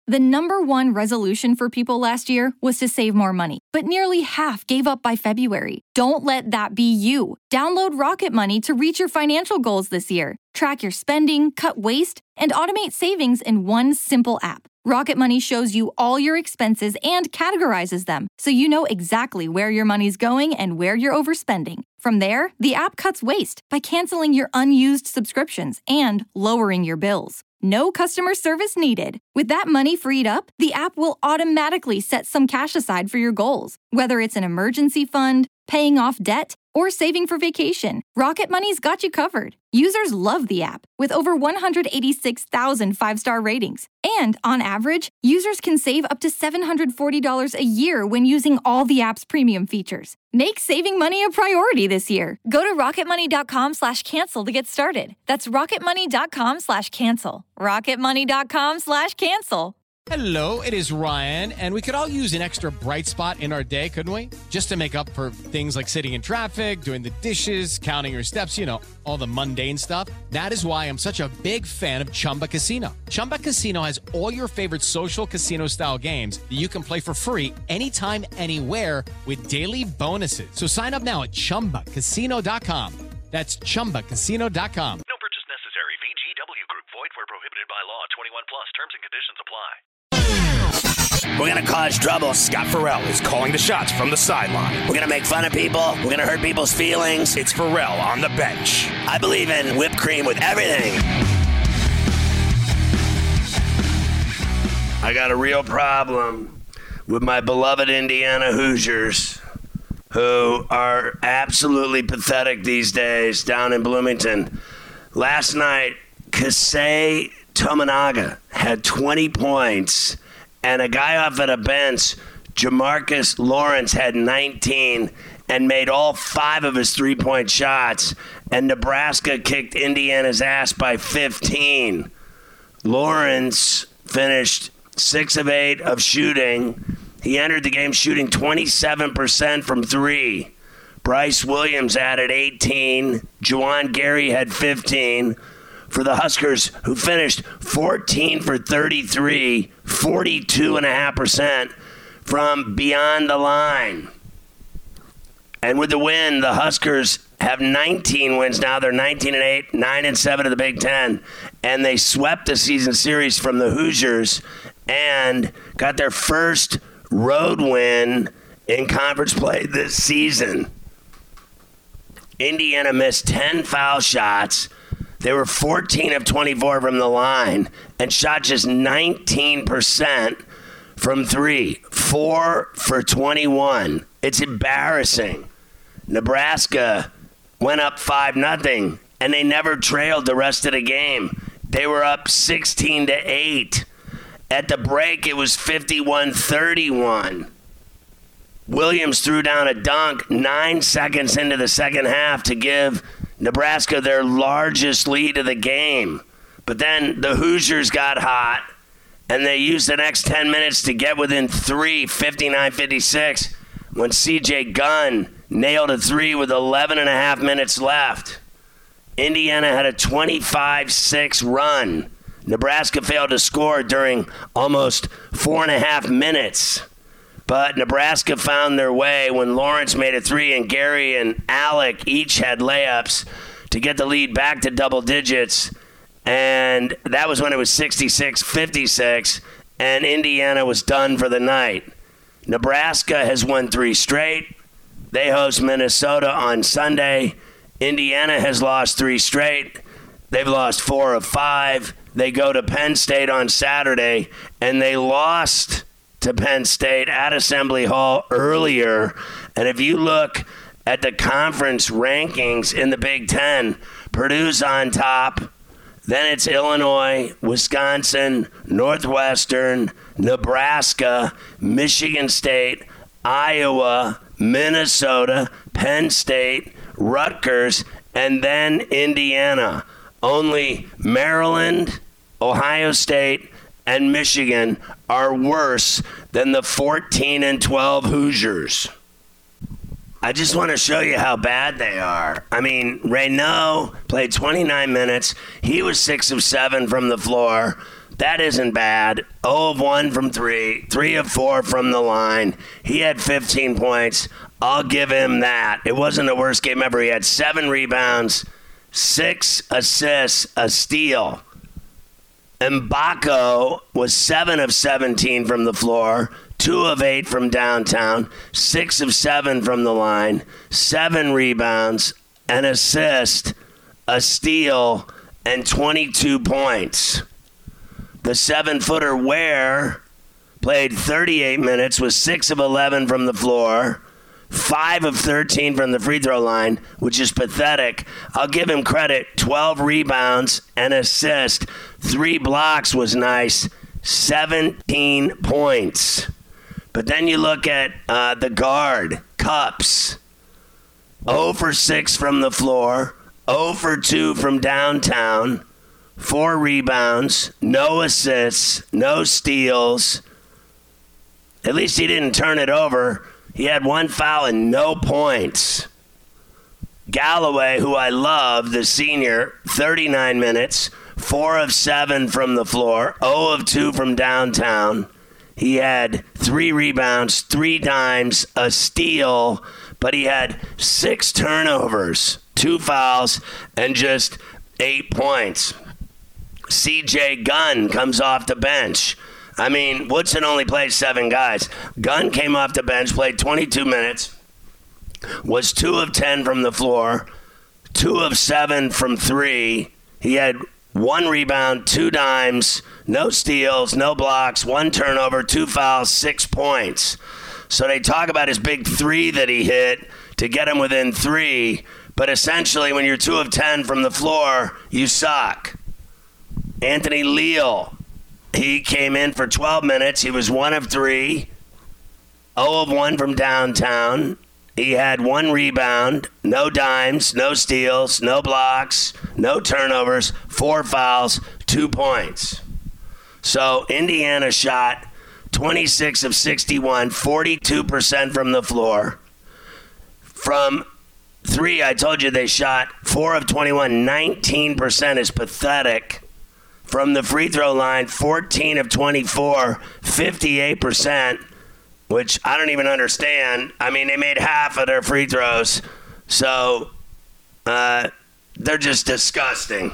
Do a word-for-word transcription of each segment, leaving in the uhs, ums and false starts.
The number one resolution for people last year was to save more money, but nearly half gave up by February. Don't let that be you. Download Rocket Money to reach your financial goals this year. Track your spending, cut waste, and automate savings in one simple app. Rocket Money shows you all your expenses and categorizes them, so you know exactly where your money's going and where you're overspending. From there, the app cuts waste by canceling your unused subscriptions and lowering your bills. No customer service needed. With that money freed up, the app will automatically set some cash aside for your goals. Whether it's an emergency fund, paying off debt, or saving for vacation, Rocket Money's got you covered. Users love the app, with over one hundred eighty-six thousand five-star ratings. And on average, users can save up to seven hundred forty dollars a year when using all the app's premium features. Make saving money a priority this year. Go to rocketmoney.com slash cancel to get started. That's rocketmoney.com slash cancel. rocketmoney.com slash cancel. Hello, it is Ryan, and we could all use an extra bright spot in our day, couldn't we? Just to make up for things like sitting in traffic, doing the dishes, counting your steps, you know, all the mundane stuff. That is why I'm such a big fan of Chumba Casino. Chumba Casino has all your favorite social casino-style games that you can play for free anytime, anywhere with daily bonuses. So sign up now at chumba casino dot com. That's chumba casino dot com. No purchase necessary. V G W Group. Void where prohibited by law. twenty-one plus. Terms and conditions apply. We're going to cause trouble. Scott Farrell is calling the shots from the sideline. We're going to make fun of people. We're going to hurt people's feelings. It's Farrell on the bench. I believe in whipped cream with everything. I got a real problem with my beloved Indiana Hoosiers, who are absolutely pathetic these days down in Bloomington. Last night, Kasey Tominaga had twenty points, and a guy off at a bench, Jamarcus Lawrence, had nineteen and made all five of his three-point shots, and Nebraska kicked Indiana's ass by fifteen. Lawrence finished six of eight of shooting. He entered the game shooting twenty-seven percent from three. Bryce Williams added eighteen. Juwan Gary had fifteen. For the Huskers, who finished fourteen for thirty-three, forty-two point five percent from beyond the line. And with the win, the Huskers have nineteen wins now. They're nineteen and eight, nine and seven of the Big Ten. And they swept the season series from the Hoosiers and got their first road win in conference play this season. Indiana missed ten foul shots. They were fourteen of twenty-four from the line and shot just nineteen percent from three. Four for twenty-one. It's embarrassing. Nebraska went up five nothing, and they never trailed the rest of the game. They were up sixteen to eight. At the break, it was fifty-one thirty-one. Williams threw down a dunk nine seconds into the second half to give Nebraska their largest lead of the game. But then the Hoosiers got hot, and they used the next ten minutes to get within three, fifty-nine fifty-six, when C J Gunn nailed a three with eleven and a half minutes left. Indiana had a twenty-five six run. Nebraska failed to score during almost four and a half minutes. But Nebraska found their way when Lawrence made a three and Gary and Alec each had layups to get the lead back to double digits. And that was when it was sixty-six fifty-six, and Indiana was done for the night. Nebraska has won three straight. They host Minnesota on Sunday. Indiana has lost three straight. They've lost four of five. They go to Penn State on Saturday, and they lost to Penn State at Assembly Hall earlier. And if you look at the conference rankings in the Big Ten, Purdue's on top. Then it's Illinois, Wisconsin, Northwestern, Nebraska, Michigan State, Iowa, Minnesota, Penn State, Rutgers, and then Indiana. Only Maryland, Ohio State, and Michigan are worse than the fourteen and twelve Hoosiers. I just want to show you how bad they are. I mean, Reynaud played twenty-nine minutes. He was six of seven from the floor. That isn't bad. zero of one from three, three of four from the line. He had fifteen points. I'll give him that. It wasn't the worst game ever. He had seven rebounds, six assists, a steal. Mbako was seven of seventeen from the floor, two of eight from downtown, six of seven from the line, seven rebounds, an assist, a steal, and twenty-two points. The seven-footer Ware played thirty-eight minutes with six of eleven from the floor, five of thirteen from the free throw line, which is pathetic. I'll give him credit. twelve rebounds, an assist, three blocks was nice, seventeen points. But then you look at uh, the guard, Cups, zero for six from the floor, zero for two from downtown, four rebounds, no assists, no steals. At least he didn't turn it over. He had one foul and no points. Galloway, who I love, the senior, thirty-nine minutes, four of seven from the floor, zero of two from downtown. He had three rebounds, three dimes, a steal, but he had six turnovers, two fouls, and just eight points. C J Gunn comes off the bench. I mean, Woodson only played seven guys. Gunn came off the bench, played twenty-two minutes, was two of ten from the floor, two of seven from three. He had one rebound, two dimes, no steals, no blocks, one turnover, two fouls, six points. So they talk about his big three that he hit to get him within three, but essentially when you're two of ten from the floor, you suck. Anthony Leal, he came in for twelve minutes. He was one of three, zero of one from downtown. He had one rebound, no dimes, no steals, no blocks, no turnovers, four fouls, two points. So Indiana shot twenty-six of sixty-one, forty-two percent from the floor. From three, I told you they shot four of twenty-one, nineteen percent is pathetic. From the free throw line, fourteen of twenty-four, fifty-eight percent, which I don't even understand. I mean, they made half of their free throws, so uh, they're just disgusting.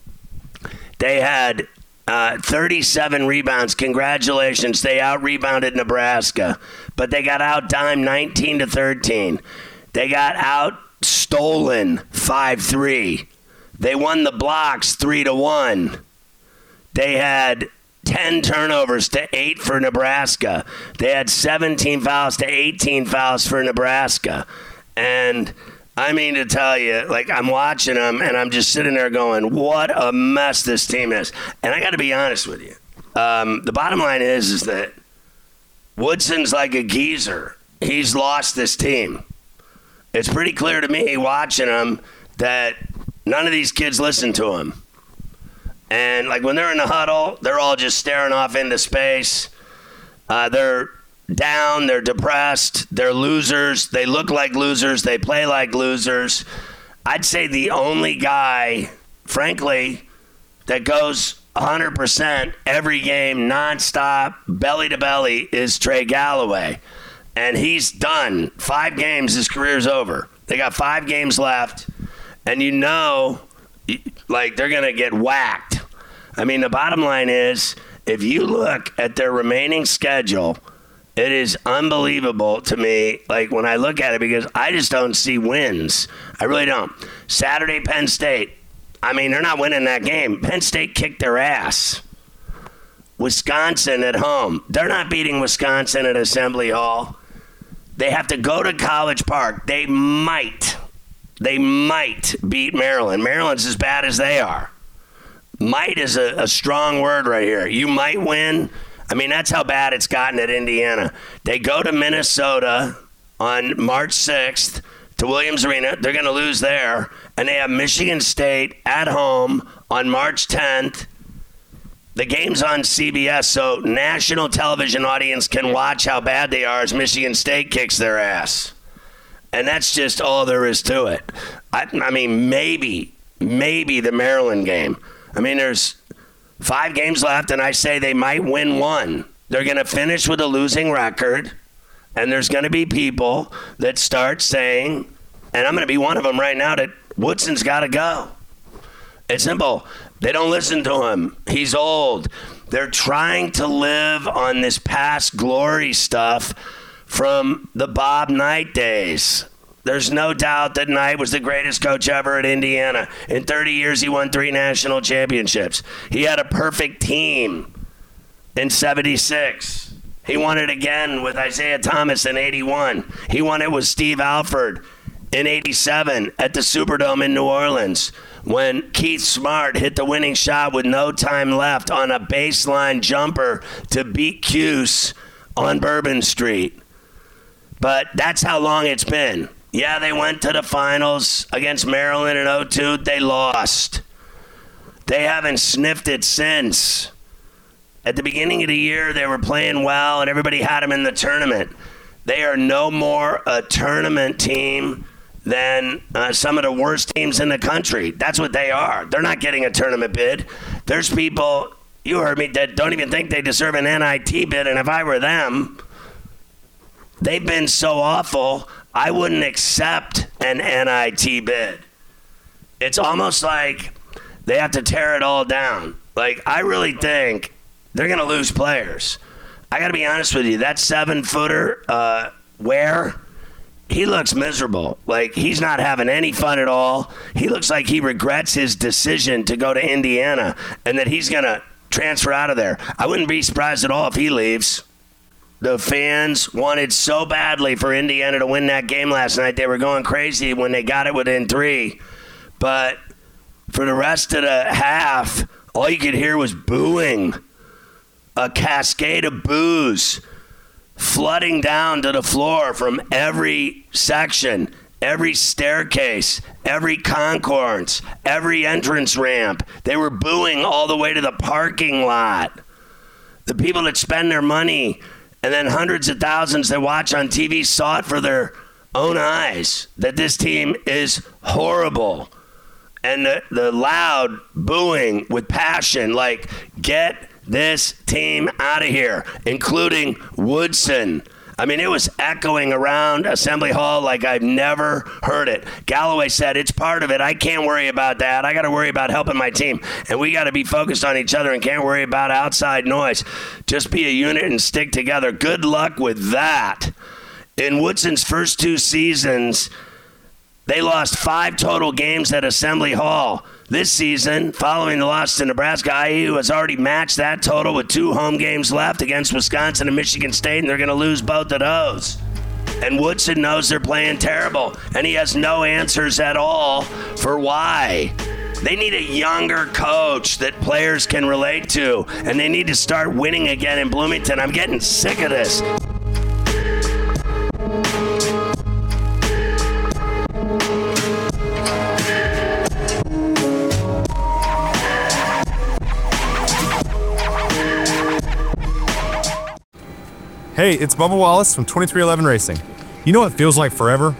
They had uh, thirty-seven rebounds. Congratulations, they out-rebounded Nebraska, but they got out-dimed nineteen to thirteen. They got out-stolen five three. They won the blocks three to one. They had ten turnovers to eight for Nebraska. They had seventeen fouls to eighteen fouls for Nebraska. And I mean to tell you, like, I'm watching them and I'm just sitting there going, what a mess this team is. And I got to be honest with you. Um, the bottom line is, is that Woodson's like a geezer. He's lost this team. It's pretty clear to me watching him that none of these kids listen to him. And, like, when they're in the huddle, they're all just staring off into space. Uh, they're down. They're depressed. They're losers. They look like losers. They play like losers. I'd say the only guy, frankly, that goes one hundred percent every game, nonstop, belly to belly, is Trey Galloway. And he's done. Five games, his career's over. They got five games left. And you know, like, they're going to get whacked. I mean, the bottom line is, if you look at their remaining schedule, it is unbelievable to me, like, when I look at it, because I just don't see wins. I really don't. Saturday, Penn State. I mean, they're not winning that game. Penn State kicked their ass. Wisconsin at home. They're not beating Wisconsin at Assembly Hall. They have to go to College Park. They might. They might beat Maryland. Maryland's as bad as they are. Might is a, a strong word right here. You might win. I mean, that's how bad it's gotten at Indiana. They go to Minnesota on March sixth to Williams Arena. They're going to lose there. And they have Michigan State at home on March tenth. The game's on C B S, so national television audience can watch how bad they are as Michigan State kicks their ass. And that's just all there is to it. I, I mean, maybe, maybe the Maryland game. I mean, there's Five games left, and I say they might win one. They're going to finish with a losing record, and there's going to be people that start saying, and I'm going to be one of them right now, that Woodson's got to go. It's simple. They don't listen to him. He's old. They're trying to live on this past glory stuff from the Bob Knight days. There's no doubt that Knight was the greatest coach ever at Indiana. In thirty years, he won three national championships. He had a perfect team in seventy-six. He won it again with Isaiah Thomas in eighty-one. He won it with Steve Alford in eighty-seven at the Superdome in New Orleans when Keith Smart hit the winning shot with no time left on a baseline jumper to beat Cuse on Bourbon Street. But that's how long it's been. Yeah, they went to the finals against Maryland in oh two. They lost. They haven't sniffed it since. At the beginning of the year, they were playing well, and everybody had them in the tournament. They are no more a tournament team than uh, some of the worst teams in the country. That's what they are. They're not getting a tournament bid. There's people, you heard me, that don't even think they deserve an N I T bid, and if I were them, they've been so awful, I wouldn't accept an N I T bid. It's almost like they have to tear it all down. Like, I really think they're going to lose players. I got to be honest with you. That seven-footer, uh, Ware, he looks miserable. Like, he's not having any fun at all. He looks like he regrets his decision to go to Indiana and that he's going to transfer out of there. I wouldn't be surprised at all if he leaves. The fans wanted so badly for Indiana to win that game last night. They were going crazy when they got it within three. But for the rest of the half, all you could hear was booing. A cascade of boos flooding down to the floor from every section, every staircase, every concourse, every entrance ramp. They were booing all the way to the parking lot. The people that spend their money and then hundreds of thousands that watch on T V saw it for their own eyes that this team is horrible. And the, the loud booing with passion, like, get this team out of here, including Woodson. I mean, it was echoing around Assembly Hall like I've never heard it. Galloway said, it's part of it. I can't worry about that. I got to worry about helping my team. And we got to be focused on each other and can't worry about outside noise. Just be a unit and stick together. Good luck with that. In Woodson's first two seasons, they lost five total games at Assembly Hall. This season, following the loss to Nebraska, I U has already matched that total with two home games left against Wisconsin and Michigan State, and they're going to lose both of those. And Woodson knows they're playing terrible, and he has no answers at all for why. They need a younger coach that players can relate to, and they need to start winning again in Bloomington. I'm getting sick of this. Hey, it's Bubba Wallace from twenty-three eleven Racing. You know what feels like forever?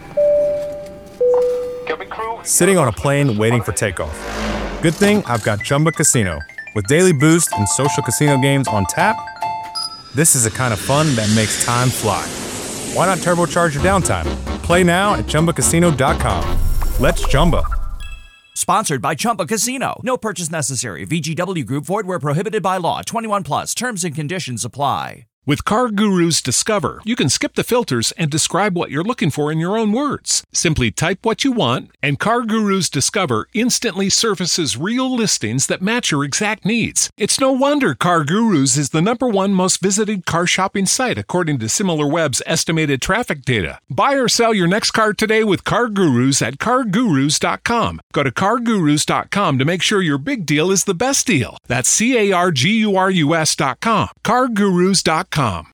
Sitting on a plane waiting for takeoff. Good thing I've got Chumba Casino. With daily boost and social casino games on tap, this is the kind of fun that makes time fly. Why not turbocharge your downtime? Play now at Chumba Casino dot com. Let's Chumba. Sponsored by Chumba Casino. No purchase necessary. V G W Group. Void where prohibited by law. twenty-one plus. Terms and conditions apply. With CarGurus Discover, you can skip the filters and describe what you're looking for in your own words. Simply type what you want, and CarGurus Discover instantly surfaces real listings that match your exact needs. It's no wonder CarGurus is the number one most visited car shopping site according to SimilarWeb's estimated traffic data. Buy or sell your next car today with CarGurus at car gurus dot com. Go to car gurus dot com to make sure your big deal is the best deal. That's C A R G U R U S dot com. car gurus dot com.